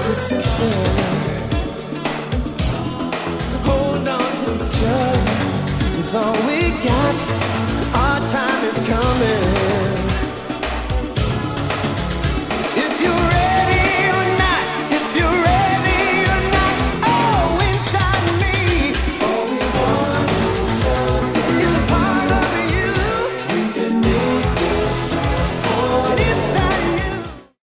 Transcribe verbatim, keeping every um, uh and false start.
to sister. Hold on to each other with all we got.